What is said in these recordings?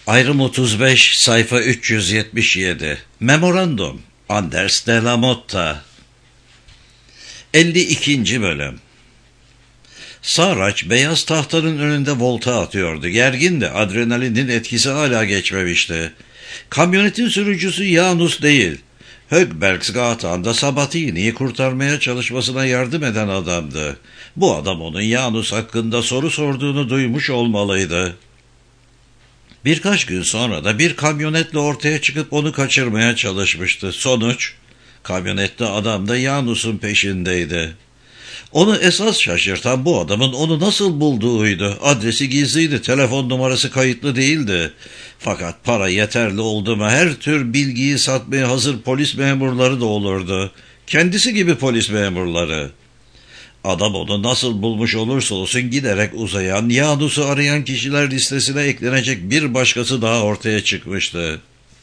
Ayrım 35, sayfa 377. Memorandum. Anders de la Motta. 52. bölüm. Sarraç beyaz tahtanın önünde volta atıyordu. Gergindi. Adrenalinin etkisi hala geçmemişti. Kamyonetin sürücüsü Janus değil. Högbergsgatan'da Sabatini'yi kurtarmaya çalışmasına yardım eden adamdı. Bu adam onun Janus hakkında soru sorduğunu duymuş olmalıydı. Birkaç gün sonra da bir kamyonetle ortaya çıkıp onu kaçırmaya çalışmıştı. Sonuç, kamyonetli adam da Janus'un peşindeydi. Onu esas şaşırtan bu adamın onu nasıl bulduğuydu. Adresi gizliydi, telefon numarası kayıtlı değildi. Fakat para yeterli oldu mu her tür bilgiyi satmaya hazır polis memurları da olurdu. Kendisi gibi polis memurları. Adam onu nasıl bulmuş olursa olsun giderek uzayan, Janus'u arayan kişiler listesine eklenecek bir başkası daha ortaya çıkmıştı.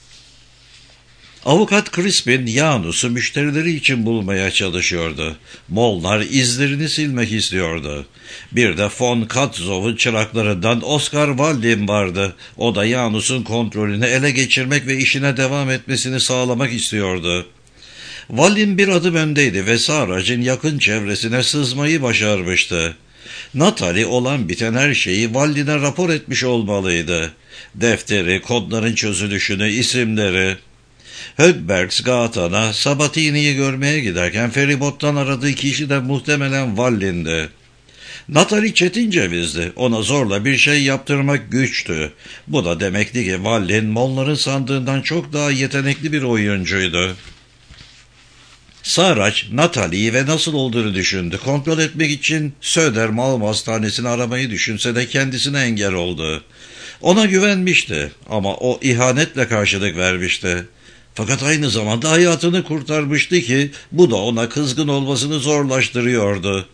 Avukat Crispin, Janus'u müşterileri için bulmaya çalışıyordu. Molnar izlerini silmek istiyordu. Bir de von Katzow'un çıraklarından Oscar Waldin vardı. O da Janus'un kontrolünü ele geçirmek ve işine devam etmesini sağlamak istiyordu. Waldin bir adım öndeydi ve Sarraç'ın yakın çevresine sızmayı başarmıştı. Natalie olan biten her şeyi Waldin'e rapor etmiş olmalıydı. Defteri, kodların çözülüşünü, isimleri. Högbergsgatan'a Sabatini'yi görmeye giderken feribottan aradığı kişi de muhtemelen Waldin'di. Natalie çetin cevizdi. Ona zorla bir şey yaptırmak güçtü. Bu da demekti ki Waldin, Molnar'ın sandığından çok daha yetenekli bir oyuncuydu. Sarraç, Natalie'yi ve nasıl olduğunu düşündü. Kontrol etmek için Södermalm hastanesini aramayı düşünse de kendisine engel oldu. Ona güvenmişti ama o ihanetle karşılık vermişti. Fakat aynı zamanda hayatını kurtarmıştı ki bu da ona kızgın olmasını zorlaştırıyordu.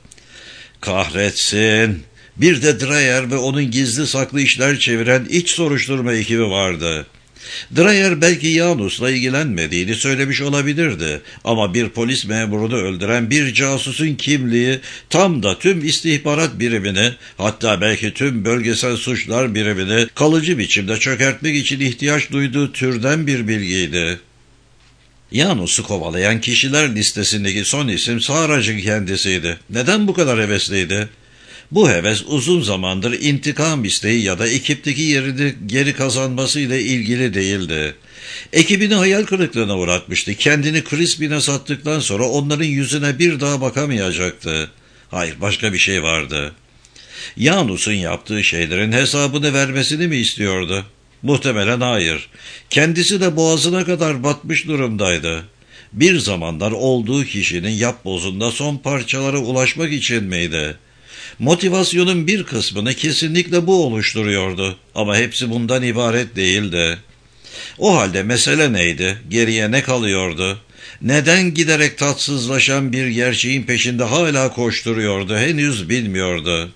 Kahretsin! Bir de Dreyer ve onun gizli saklı işler çeviren iç soruşturma ekibi vardı. Dreyer belki Janus'la ilgilenmediğini söylemiş olabilirdi ama bir polis memurunu öldüren bir casusun kimliği tam da tüm istihbarat birimini, hatta belki tüm bölgesel suçlar birimini kalıcı biçimde çökertmek için ihtiyaç duyduğu türden bir bilgiydi. Janus'u kovalayan kişiler listesindeki son isim Sarraç'ın kendisiydi. Neden bu kadar hevesliydi? Bu heves uzun zamandır intikam isteği ya da ekipteki yerini geri kazanmasıyla ilgili değildi. Ekibini hayal kırıklığına uğratmıştı. Kendini Crispin'e sattıktan sonra onların yüzüne bir daha bakamayacaktı. Hayır, başka bir şey vardı. Janus'un yaptığı şeylerin hesabını vermesini mi istiyordu? Muhtemelen hayır. Kendisi de boğazına kadar batmış durumdaydı. Bir zamanlar olduğu kişinin yapbozunda son parçalara ulaşmak için miydi? Motivasyonun bir kısmını kesinlikle bu oluşturuyordu ama hepsi bundan ibaret değildi. O halde mesele neydi? Geriye ne kalıyordu? Neden giderek tatsızlaşan bir gerçeğin peşinde hala koşturuyordu? Henüz bilmiyordu.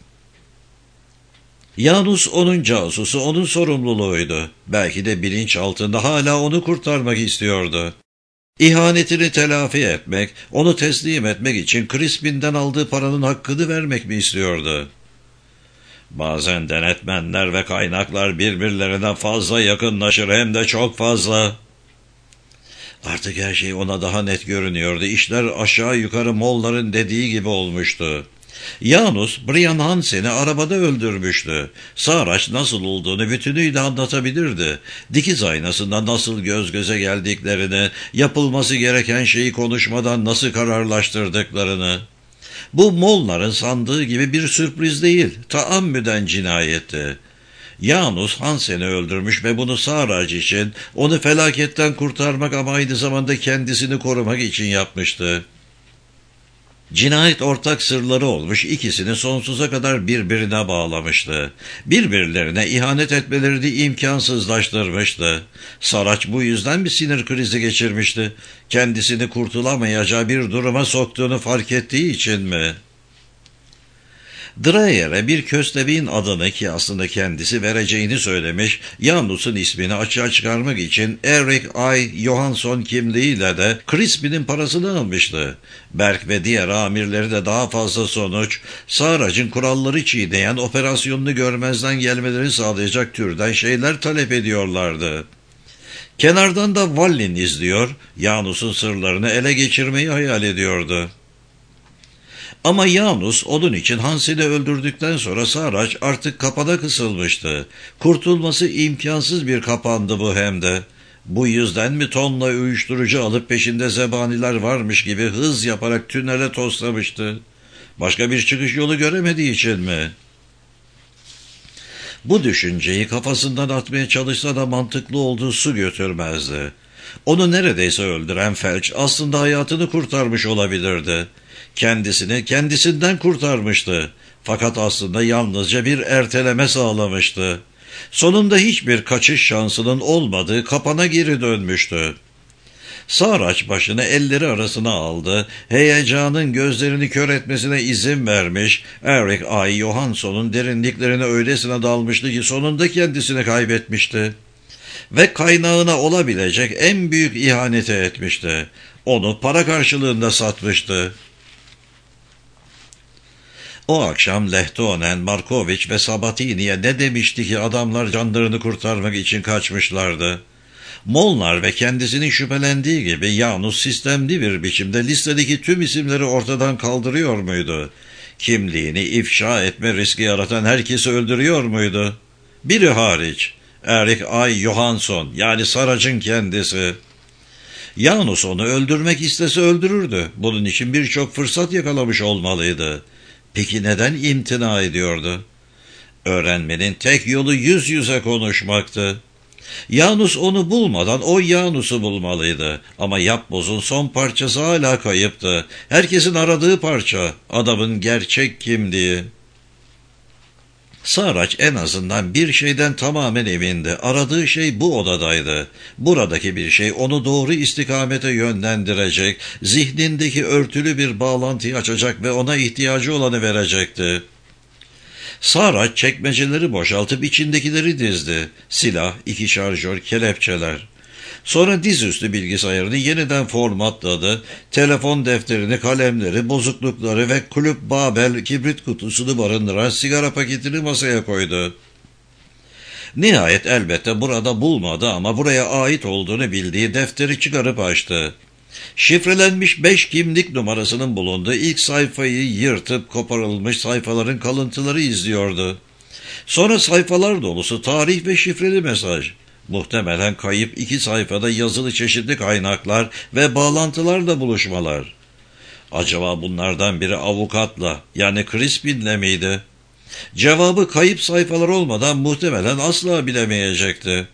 Janus onun casusu, onun sorumluluğuydu. Belki de bilinç altında hala onu kurtarmak istiyordu. İhanetini telafi etmek, onu teslim etmek için Crispin'den aldığı paranın hakkını vermek mi istiyordu? Bazen denetmenler ve kaynaklar birbirlerine fazla yakınlaşır, hem de çok fazla. Artık her şey ona daha net görünüyordu. İşler aşağı yukarı Molnar'ın dediği gibi olmuştu. Janus, Brian Hansen'i arabada öldürmüştü. Sarraç nasıl olduğunu bütünüyle anlatabilirdi. Dikiz aynasında nasıl göz göze geldiklerini, yapılması gereken şeyi konuşmadan nasıl kararlaştırdıklarını. Bu Molnar'ın sandığı gibi bir sürpriz değil, taammüden cinayetti. Janus Hansen'i öldürmüş ve bunu Sarraç için, onu felaketten kurtarmak ama aynı zamanda kendisini korumak için yapmıştı. Cinayet ortak sırları olmuş, ikisini sonsuza kadar birbirine bağlamıştı. Birbirlerine ihanet etmelerini imkansızlaştırmıştı. Sarraç bu yüzden bir sinir krizi geçirmişti. Kendisini kurtulamayacağı bir duruma soktuğunu fark ettiği için mi? Dreyer'e bir köstebeğin adını, ki aslında kendisi vereceğini söylemiş, Janus'un ismini açığa çıkarmak için Erik I. Johansson kimliğiyle de Crispin'in parasını almıştı. Berk ve diğer amirleri de daha fazla sonuç, Sarrac'ın kuralları çiğneyen operasyonunu görmezden gelmelerini sağlayacak türden şeyler talep ediyorlardı. Kenardan da Wallin izliyor, Janus'un sırlarını ele geçirmeyi hayal ediyordu. Ama Janus onun için Hansel'i öldürdükten sonra Sarraç artık kapana kısılmıştı. Kurtulması imkansız bir kapandı bu hem de. Bu yüzden mi tonla uyuşturucu alıp peşinde zebaniler varmış gibi hız yaparak tünele toslamıştı? Başka bir çıkış yolu göremediği için mi? Bu düşünceyi kafasından atmaya çalışsa da mantıklı olduğu su götürmezdi. Onu neredeyse öldüren felç aslında hayatını kurtarmış olabilirdi. Kendisini kendisinden kurtarmıştı. Fakat aslında yalnızca bir erteleme sağlamıştı. Sonunda hiçbir kaçış şansının olmadığı kapana geri dönmüştü. Sarraç başını elleri arasına aldı, heyecanın gözlerini kör etmesine izin vermiş, Erik I. Johansson'un derinliklerine öylesine dalmıştı ki sonunda kendisini kaybetmişti. Ve kaynağına olabilecek en büyük ihaneti etmişti. Onu para karşılığında satmıştı. O akşam Lehtonen, Markoviç ve Sabatini'ye ne demişti ki adamlar canlarını kurtarmak için kaçmışlardı. Molnar ve kendisinin şüphelendiği gibi Janus sistemli bir biçimde listedeki tüm isimleri ortadan kaldırıyor muydu? Kimliğini ifşa etme riski yaratan herkesi öldürüyor muydu? Biri hariç, Erik I. Johansson, yani Sarraç'ın kendisi. Janus onu öldürmek istese öldürürdü. Bunun için birçok fırsat yakalamış olmalıydı. Peki neden imtina ediyordu? Öğrenmenin tek yolu yüz yüze konuşmaktı. Janus onu bulmadan o Janus'u bulmalıydı. Ama yapbozun son parçası hala kayıptı. Herkesin aradığı parça, adamın gerçek kimliği. Sarraç en azından bir şeyden tamamen emindi. Aradığı şey bu odadaydı. Buradaki bir şey onu doğru istikamete yönlendirecek, zihnindeki örtülü bir bağlantıyı açacak ve ona ihtiyacı olanı verecekti. Sarraç çekmeceleri boşaltıp içindekileri dizdi. Silah, 2 şarjör, kelepçeler. Sonra dizüstü bilgisayarını yeniden formatladı. Telefon defterini, kalemleri, bozuklukları ve Kulüp Babel kibrit kutusunu barındıran sigara paketini masaya koydu. Nihayet elbette burada bulmadı ama buraya ait olduğunu bildiği defteri çıkarıp açtı. Şifrelenmiş 5 kimlik numarasının bulunduğu ilk sayfayı yırtıp koparılmış sayfaların kalıntıları izliyordu. Sonra sayfalar dolusu tarih ve şifreli mesaj. Muhtemelen kayıp 2 sayfada yazılı çeşitli kaynaklar ve bağlantılarla buluşmalar. Acaba bunlardan biri avukatla, yani Crispin'le miydi? Cevabı kayıp sayfalar olmadan muhtemelen asla bilemeyecekti.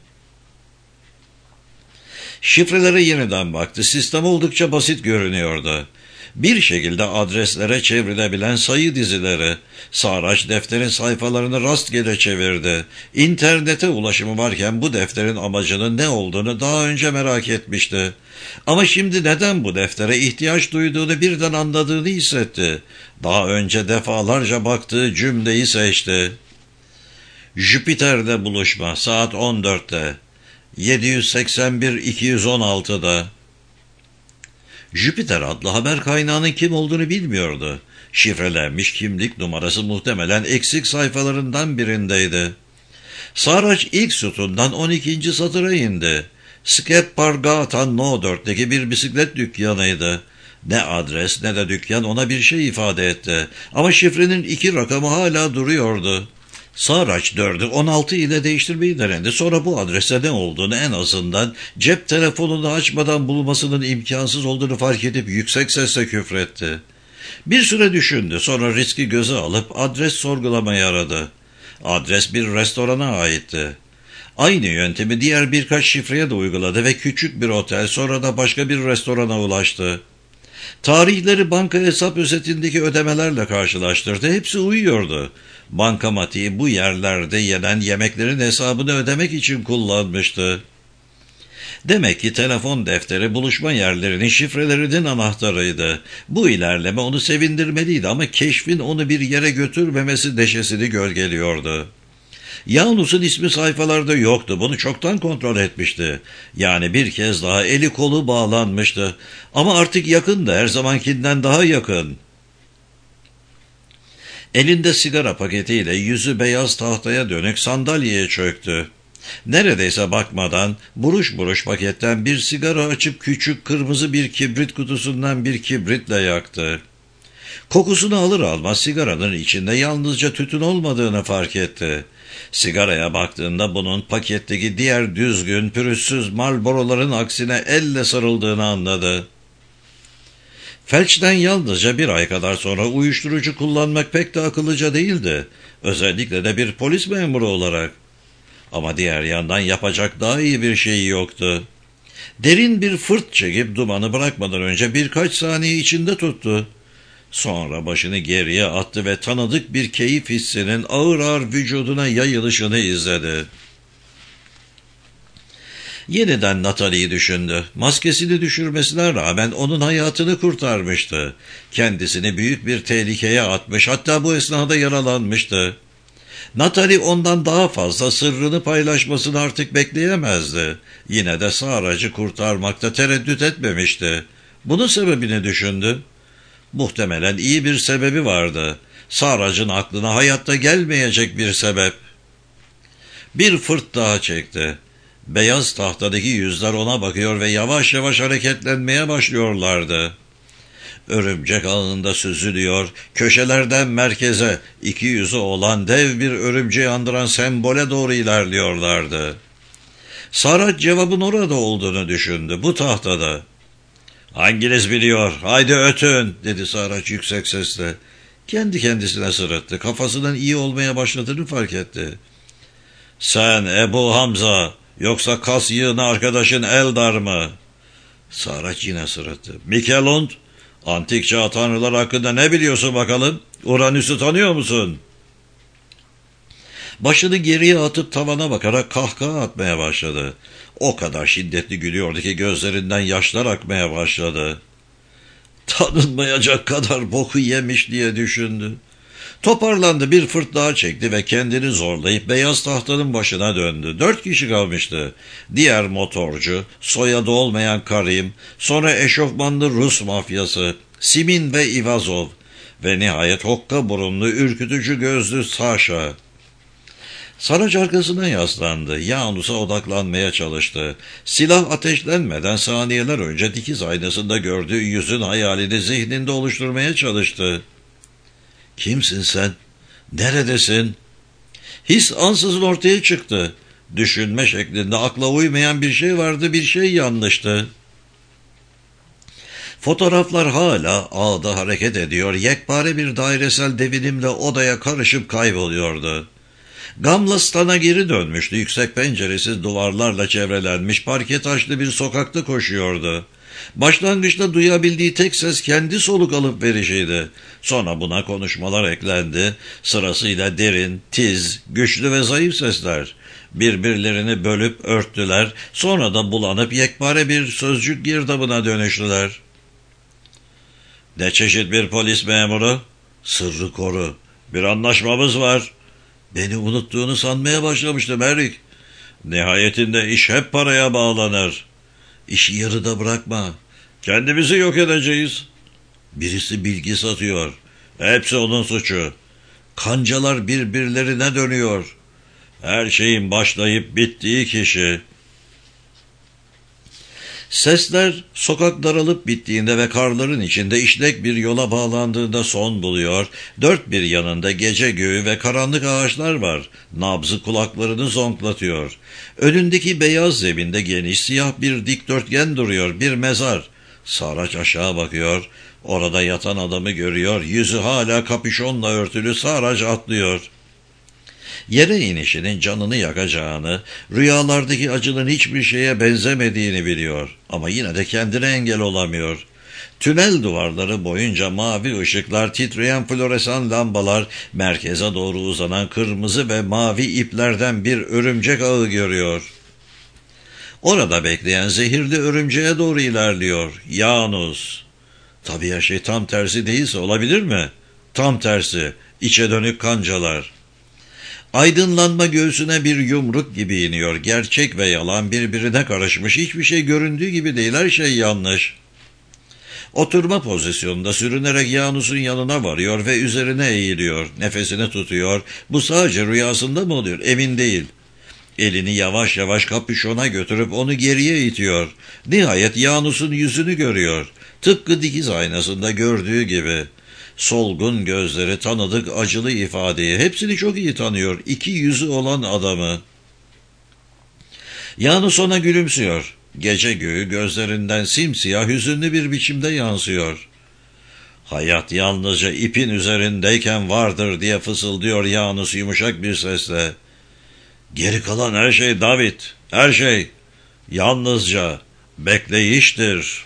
Şifrelere yeniden baktı. Sistem oldukça basit görünüyordu. Bir şekilde adreslere çevrilebilen sayı dizileri. Sarraç defterin sayfalarını rastgele çevirdi. İnternete ulaşımı varken bu defterin amacının ne olduğunu daha önce merak etmişti. Ama şimdi neden bu deftere ihtiyaç duyduğunu birden anladığını hissetti. Daha önce defalarca baktığı cümleyi seçti. Jüpiter'de buluşma saat 14'te. 781-216'da. Jüpiter adlı haber kaynağının kim olduğunu bilmiyordu. Şifrelenmiş kimlik numarası muhtemelen eksik sayfalarından birindeydi. Sarraç ilk sütundan 12. satıra indi. Skeppargatan No 4'teki bir bisiklet dükkanıydı. Ne adres ne de dükkan ona bir şey ifade etti. Ama şifrenin 2 rakamı hala duruyordu. Sarraç 4'ü 16 ile değiştirmeyi denedi. Sonra bu adrese ne olduğunu en azından cep telefonunu açmadan bulmasının imkansız olduğunu fark edip yüksek sesle küfretti. Bir süre düşündü. Sonra riski göze alıp adres sorgulamayı aradı. Adres bir restorana aitti. Aynı yöntemi diğer birkaç şifreye de uyguladı ve küçük bir otel, sonra da başka bir restorana ulaştı. Tarihleri banka hesap özetindeki ödemelerle karşılaştırdı. Hepsi uyuyordu. Bankamatiği bu yerlerde yenen yemeklerin hesabını ödemek için kullanmıştı. Demek ki telefon defteri buluşma yerlerinin şifrelerinin anahtarıydı. Bu ilerleme onu sevindirmeliydi ama keşfin onu bir yere götürmemesi deşesini gölgeliyordu. Yalnız'ın ismi sayfalarda yoktu. Bunu çoktan kontrol etmişti. Yani bir kez daha eli kolu bağlanmıştı. Ama artık yakındı, her zamankinden daha yakın. Elinde sigara paketiyle yüzü beyaz tahtaya dönük sandalyeye çöktü. Neredeyse bakmadan buruş buruş paketten bir sigara açıp küçük kırmızı bir kibrit kutusundan bir kibritle yaktı. Kokusunu alır almaz sigaranın içinde yalnızca tütün olmadığını fark etti. Sigaraya baktığında bunun paketteki diğer düzgün, pürüzsüz Marlboro'ların aksine elle sarıldığını anladı. Felçten yalnızca bir ay kadar sonra uyuşturucu kullanmak pek de akıllıca değildi. Özellikle de bir polis memuru olarak. Ama diğer yandan yapacak daha iyi bir şey yoktu. Derin bir fırt çekip dumanı bırakmadan önce birkaç saniye içinde tuttu. Sonra başını geriye attı ve tanıdık bir keyif hissinin ağır ağır vücuduna yayılışını izledi. Yeniden Natalie'yi düşündü. Maskesini düşürmesine rağmen onun hayatını kurtarmıştı. Kendisini büyük bir tehlikeye atmış, hatta bu esnada yaralanmıştı. Natalie ondan daha fazla sırrını paylaşmasını artık bekleyemezdi. Yine de Sarah'ı kurtarmakta tereddüt etmemişti. Bunun sebebini düşündü. Muhtemelen iyi bir sebebi vardı. Sarah'ın aklına hayatta gelmeyecek bir sebep. Bir fırt daha çekti. Beyaz tahtadaki yüzler ona bakıyor ve yavaş yavaş hareketlenmeye başlıyorlardı. Örümcek ağında süzülüyor, köşelerden merkeze iki yüzü olan dev bir örümceği andıran sembole doğru ilerliyorlardı. Sarah cevabın orada olduğunu düşündü, bu tahtada. "Hanginiz biliyor? Haydi ötün," dedi Sarah yüksek sesle. Kendi kendisine sırıttı. Kafasının iyi olmaya başladığını fark etti. "Sen Ebu Hamza, yoksa kas yığını arkadaşın Eldar mı?" Sarah yine sırıttı. "Mikelund, antik çağ tanrılar hakkında ne biliyorsun bakalım? Uranüs'ü tanıyor musun?" Başını geriye atıp tavana bakarak kahkaha atmaya başladı. O kadar şiddetli gülüyordu ki gözlerinden yaşlar akmaya başladı. Tanınmayacak kadar boku yemiş diye düşündü. Toparlandı, bir fırt daha çekti ve kendini zorlayıp beyaz tahtanın başına döndü. 4 kişi kalmıştı. Diğer motorcu, soyadı olmayan Karim, sonra eşofmanlı Rus mafyası, Simin ve Ivazov ve nihayet hokka burunlu, ürkütücü gözlü Saşa. Sarıç arkasına yaslandı. Yanus'a odaklanmaya çalıştı. Silah ateşlenmeden saniyeler önce dikiz aynasında gördüğü yüzün hayalini zihninde oluşturmaya çalıştı. "Kimsin sen? Neredesin?" His ansızın ortaya çıktı. Düşünme şeklinde akla uymayan bir şey vardı, bir şey yanlıştı. Fotoğraflar hala ağda hareket ediyor, yekpare bir dairesel devinimle odaya karışıp kayboluyordu. Gamlastan'a geri dönmüştü. Yüksek penceresiz duvarlarla çevrelenmiş parke taşlı bir sokakta koşuyordu. Başlangıçta duyabildiği tek ses kendi soluk alıp verişiydi. Sonra buna konuşmalar eklendi. Sırasıyla derin, tiz, güçlü ve zayıf sesler. Birbirlerini bölüp örttüler. Sonra da bulanıp yekpare bir sözcük girdabına dönüştüler. "Ne çeşit bir polis memuru?" "Sırrı koru. Bir anlaşmamız var." "Beni unuttuğunu sanmaya başlamıştım Erik." "Nihayetinde iş hep paraya bağlanır." "İşi yarıda bırakma." "Kendimizi yok edeceğiz." "Birisi bilgi satıyor." "Hepsi onun suçu." "Kancalar birbirlerine dönüyor." "Her şeyin başlayıp bittiği kişi." Sesler sokak daralıp bittiğinde ve karların içinde işlek bir yola bağlandığında son buluyor. Dört bir yanında gece göğü ve karanlık ağaçlar var. Nabzı kulaklarını zonklatıyor. Önündeki beyaz zeminde geniş siyah bir dikdörtgen duruyor, bir mezar. Sarıç aşağı bakıyor. Orada yatan adamı görüyor. Yüzü hala kapüşonla örtülü. Sarıç atlıyor. Yere inişinin canını yakacağını, rüyalardaki acının hiçbir şeye benzemediğini biliyor. Ama yine de kendine engel olamıyor. Tünel duvarları boyunca mavi ışıklar, titreyen floresan lambalar, merkeze doğru uzanan kırmızı ve mavi iplerden bir örümcek ağı görüyor. Orada bekleyen zehirli örümceğe doğru ilerliyor. Yunus. Tabii her şey tam tersi değilse olabilir mi? Tam tersi. İçe dönük kancalar. Aydınlanma göğsüne bir yumruk gibi iniyor. Gerçek ve yalan birbirine karışmış. Hiçbir şey göründüğü gibi değil. Her şey yanlış. Oturma pozisyonunda sürünerek Yunus'un yanına varıyor ve üzerine eğiliyor. Nefesini tutuyor. Bu sadece rüyasında mı oluyor? Emin değil. Elini yavaş yavaş kapüşona götürüp onu geriye itiyor. Nihayet Yunus'un yüzünü görüyor. Tıpkı dikiz aynasında gördüğü gibi. Solgun gözleri, tanıdık acılı ifadeyi, hepsini çok iyi tanıyor. İki yüzü olan adamı. Yunus ona gülümsüyor. Gece göğü gözlerinden simsiyah, hüzünlü bir biçimde yansıyor. Hayat yalnızca ipin üzerindeyken vardır diye fısıldıyor Yunus yumuşak bir sesle. Geri kalan her şey David, her şey yalnızca bekleyiştir.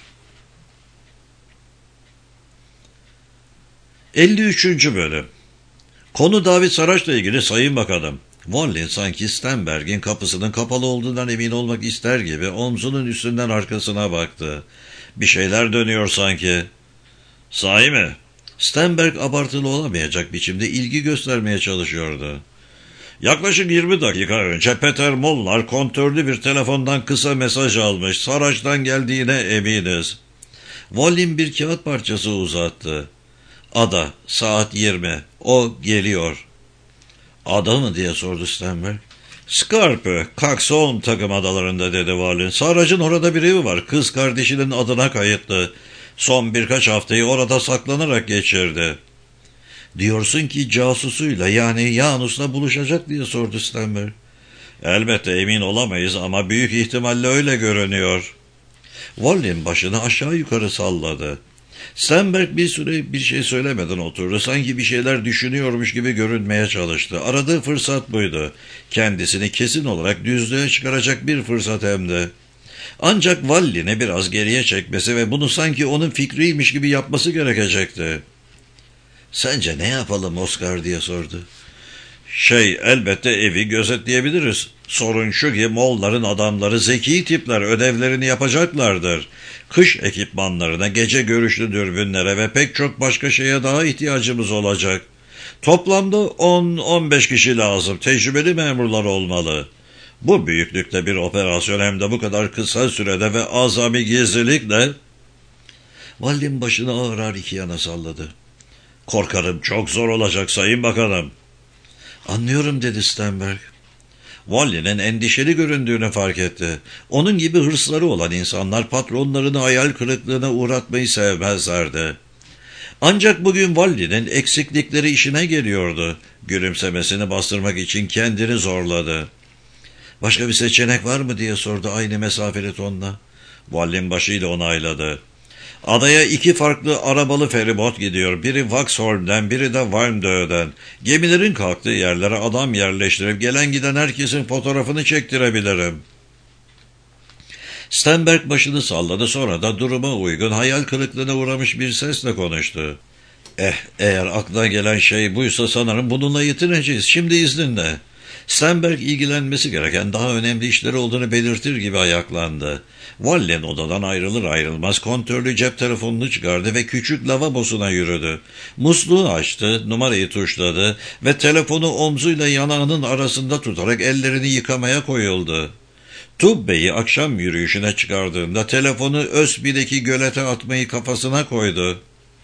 53. Bölüm. Konu David Saraç'la ilgili Sayın Bakanım. Wallin sanki Stenberg'in kapısının kapalı olduğundan emin olmak ister gibi omzunun üstünden arkasına baktı. Bir şeyler dönüyor sanki. Sahi mi? Stenberg abartılı olamayacak biçimde ilgi göstermeye çalışıyordu. Yaklaşık 20 dakika önce Peter Molnar kontörlü bir telefondan kısa mesaj almış. Saraç'tan geldiğine eminiz. Wallin bir kağıt parçası uzattı. Ada, saat 20. O geliyor. Ada mı diye sordu Stenberg. Scarpe, Coxon takım adalarında dedi Wallin. Sarac'ın orada bir evi var. Kız kardeşinin adına kayıtlı. Son birkaç haftayı orada saklanarak geçirdi. Diyorsun ki casusuyla yani Yunus'la buluşacak diye sordu Stenberg. Elbette emin olamayız ama büyük ihtimalle öyle görünüyor. Wallin başını aşağı yukarı salladı. Stenberg bir süre bir şey söylemeden oturdu. Sanki bir şeyler düşünüyormuş gibi görünmeye çalıştı. Aradığı fırsat buydu. Kendisini kesin olarak düzlüğe çıkaracak bir fırsat hem de. Ancak Wallin'i biraz geriye çekmesi ve bunu sanki onun fikriymiş gibi yapması gerekecekti. Sence ne yapalım Oscar diye sordu. Elbette evi gözetleyebiliriz. Sorun şu ki Mollların adamları zeki tipler, ödevlerini yapacaklardır. Kış ekipmanlarına, gece görüşlü dürbünlere ve pek çok başka şeye daha ihtiyacımız olacak. Toplamda 10-15 kişi lazım. Tecrübeli memurlar olmalı. Bu büyüklükte bir operasyon hem de bu kadar kısa sürede ve azami gizlilikle... Wallin başını ağır ağır iki yana salladı. Korkarım çok zor olacak Sayın Bakanım. Anlıyorum dedi Stenberg. Wallin'in endişeli göründüğünü fark etti. Onun gibi hırsları olan insanlar patronlarını hayal kırıklığına uğratmayı sevmezlerdi. Ancak bugün Wallin'in eksiklikleri işine geliyordu. Gülümsemesini bastırmak için kendini zorladı. Başka bir seçenek var mı diye sordu aynı mesafeli tonla. Wallin başıyla onayladı. Adaya 2 farklı arabalı feribot gidiyor. Biri Vaxholm'den, biri de Warmdö'den. Gemilerin kalktığı yerlere adam yerleştirip gelen giden herkesin fotoğrafını çektirebilirim. Stenberg başını salladı, sonra da duruma uygun hayal kırıklığına uğramış bir sesle konuştu. Eğer aklına gelen şey buysa sanırım bununla yetineceğiz. Şimdi izninle. Stenberg ilgilenmesi gereken daha önemli işleri olduğunu belirtir gibi ayaklandı. Wallin odadan ayrılır ayrılmaz kontörlü cep telefonunu çıkardı ve küçük lavabosuna yürüdü. Musluğu açtı, numarayı tuşladı ve telefonu omzuyla yanağının arasında tutarak ellerini yıkamaya koyuldu. Tubbe'yi akşam yürüyüşüne çıkardığında telefonu Ösbi'deki gölete atmayı kafasına koydu.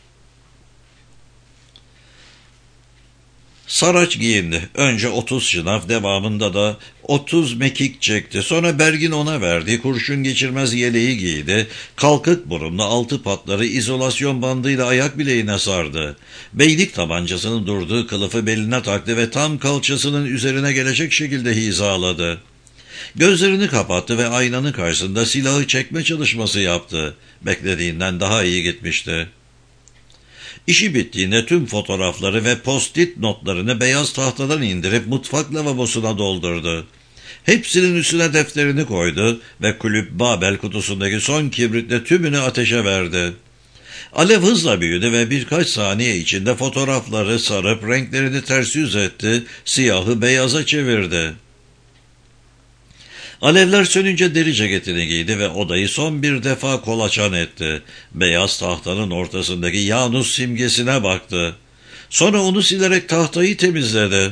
Saraç giyindi. Önce 30 şınav, devamında da 30 mekik çekti. Sonra Bergin ona verdiği kurşun geçirmez yeleği giydi. Kalkık burunlu 6 patları izolasyon bandıyla ayak bileğine sardı. Beylik tabancasının durduğu kılıfı beline taktı ve tam kalçasının üzerine gelecek şekilde hizaladı. Gözlerini kapattı ve aynanın karşısında silahı çekme çalışması yaptı. Beklediğinden daha iyi gitmişti. İşi bittiğinde tüm fotoğrafları ve post-it notlarını beyaz tahtadan indirip mutfak lavabosuna doldurdu. Hepsinin üstüne defterini koydu ve kulüp Babel kutusundaki son kibritle tümünü ateşe verdi. Alev hızla büyüdü ve birkaç saniye içinde fotoğrafları sarıp renklerini ters yüz etti, siyahı beyaza çevirdi. Alevler sönünce deri ceketini giydi ve odayı son bir defa kolaçan etti. Beyaz tahtanın ortasındaki Janus simgesine baktı. Sonra onu silerek tahtayı temizledi.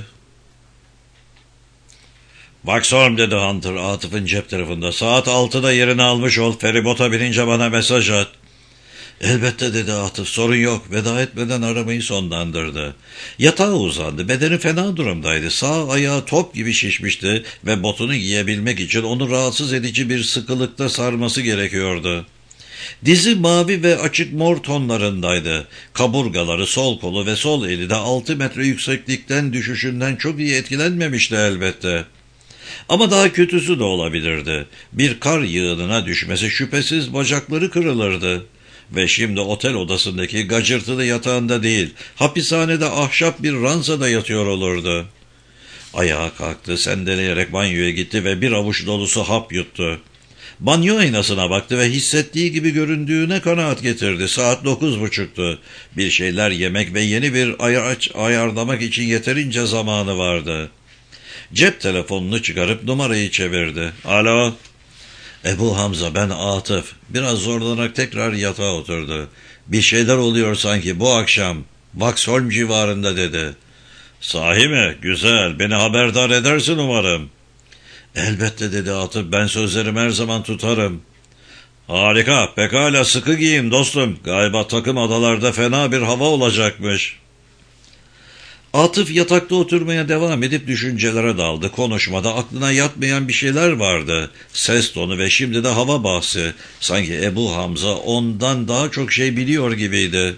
"Vaxholm," dedi Hunter Atıf'ın cep tarafında. "Saat 6'da yerini almış ol. Feribota binince bana mesaj at." "Elbette," dedi Atıf, "sorun yok." Veda etmeden aramayı sonlandırdı. Yatağa uzandı. Bedeni fena durumdaydı. Sağ ayağı top gibi şişmişti ve botunu giyebilmek için onu rahatsız edici bir sıkılıkta sarması gerekiyordu. Dizi mavi ve açık mor tonlarındaydı. Kaburgaları, sol kolu ve sol eli de 6 metre yükseklikten düşüşünden çok iyi etkilenmemişti elbette. Ama daha kötüsü de olabilirdi. Bir kar yığınına düşmesi şüphesiz bacakları kırılırdı. Ve şimdi otel odasındaki gacırtılı yatağında değil, hapishanede ahşap bir ranzada yatıyor olurdu. Ayağa kalktı, sendeleyerek banyoya gitti ve bir avuç dolusu hap yuttu. Banyo aynasına baktı ve hissettiği gibi göründüğüne kanaat getirdi. Saat 9.30'tu. Bir şeyler yemek ve yeni bir araç ayarlamak için yeterince zamanı vardı. Cep telefonunu çıkarıp numarayı çevirdi. "Alo." "Ebu Hamza, ben Atıf." Biraz zorlanarak tekrar yatağa oturdu. "Bir şeyler oluyor sanki bu akşam. Vaxholm civarında," dedi. "Sahi mi? Güzel. Beni haberdar edersin umarım." "Elbette," dedi Atıf. "Ben sözlerimi her zaman tutarım." "Harika. Pekala, sıkı giyin dostum. Galiba takım adalarda fena bir hava olacakmış." Atıf yatakta oturmaya devam edip düşüncelere daldı. Konuşmada aklına yatmayan bir şeyler vardı. Ses tonu ve şimdi de hava bahsi. Sanki Ebu Hamza ondan daha çok şey biliyor gibiydi.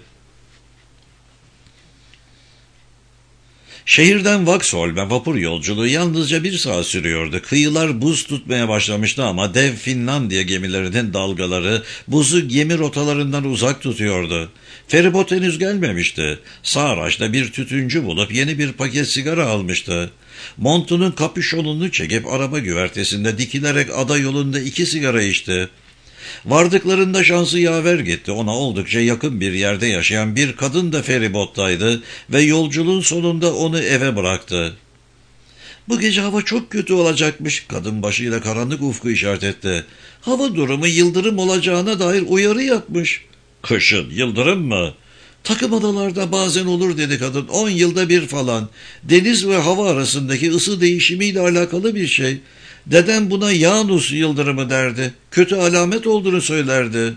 Şehirden Vaxholm'e vapur yolculuğu yalnızca 1 saat sürüyordu. Kıyılar buz tutmaya başlamıştı ama dev Finlandiya gemilerinin dalgaları buzu gemi rotalarından uzak tutuyordu. Feribot henüz gelmemişti. Saraç'ta bir tütüncü bulup yeni bir paket sigara almıştı. Montunun kapüşonunu çekip araba güvertesinde dikilerek ada yolunda 2 sigara içti. Vardıklarında şansı yaver gitti. Ona oldukça yakın bir yerde yaşayan bir kadın da feribottaydı ve yolculuğun sonunda onu eve bıraktı. "Bu gece hava çok kötü olacakmış." Kadın başıyla karanlık ufku işaret etti. "Hava durumu yıldırım olacağına dair uyarı yapmış." "Kışın yıldırım mı?" "Takım adalarda bazen olur," dedi kadın. 10 yılda bir falan. Deniz ve hava arasındaki ısı değişimiyle alakalı bir şey. Dedem buna Janus yıldırımı derdi. Kötü alamet olduğunu söylerdi."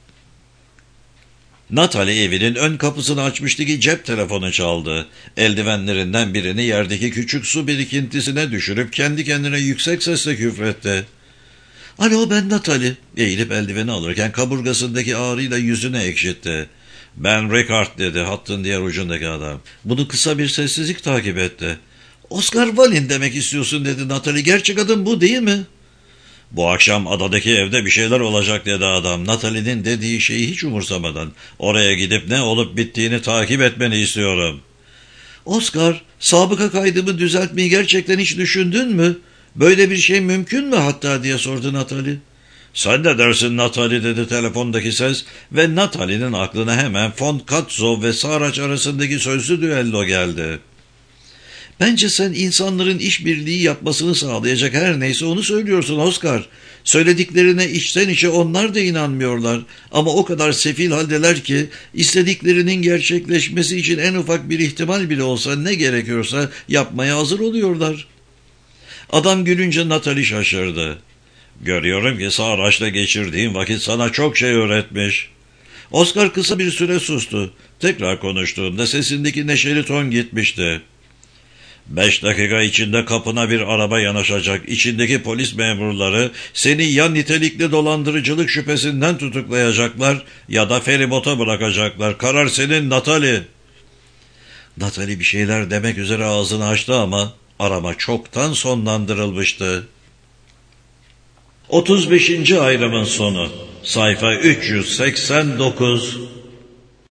Natalie evinin ön kapısını açmıştı ki cep telefonu çaldı. Eldivenlerinden birini yerdeki küçük su birikintisine düşürüp kendi kendine yüksek sesle küfretti. "Alo, ben Natalie." Eğilip eldiveni alırken kaburgasındaki ağrıyla yüzünü ekşitti. "Ben Rickard," dedi hattın diğer ucundaki adam. Bunu kısa bir sessizlik takip etti. "Oscar Wallin demek istiyorsun," dedi Natalie. "Gerçek adın bu değil mi?" "Bu akşam adadaki evde bir şeyler olacak," dedi adam. Natalie'nin dediği şeyi hiç umursamadan. "Oraya gidip ne olup bittiğini takip etmeni istiyorum." "Oscar, sabıka kaydımı düzeltmeyi gerçekten hiç düşündün mü? Böyle bir şey mümkün mü hatta?" diye sordu Natalie. "Sen de dersin Natalie," dedi telefondaki ses ve Natalie'nin aklına hemen von Katzov ve Saraç arasındaki sözlü düello geldi. "Bence sen insanların işbirliği yapmasını sağlayacak her neyse onu söylüyorsun Oscar. Söylediklerine içten içe onlar da inanmıyorlar. Ama o kadar sefil haldeler ki istediklerinin gerçekleşmesi için en ufak bir ihtimal bile olsa ne gerekiyorsa yapmaya hazır oluyorlar." Adam gülünce Natalie şaşırdı. "Görüyorum ki Saraç'la geçirdiğin vakit sana çok şey öğretmiş." Oscar kısa bir süre sustu. Tekrar konuştuğunda sesindeki neşeli ton gitmişti. 5 dakika içinde kapına bir araba yanaşacak. İçindeki polis memurları seni ya nitelikli dolandırıcılık şüphesinden tutuklayacaklar ya da feribota bırakacaklar. Karar senin Natalie." Natalie bir şeyler demek üzere ağzını açtı ama arama çoktan sonlandırılmıştı. 35. ayrımın sonu. Sayfa 389.